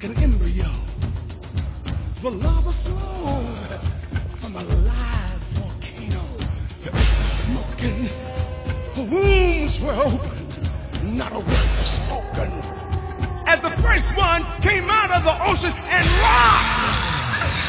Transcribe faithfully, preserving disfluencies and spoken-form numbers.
an embryo. The lava flowed from a live volcano. The earth was smoking. The wombs were open. Not a word was spoken. As the first one came out of the ocean and rocked.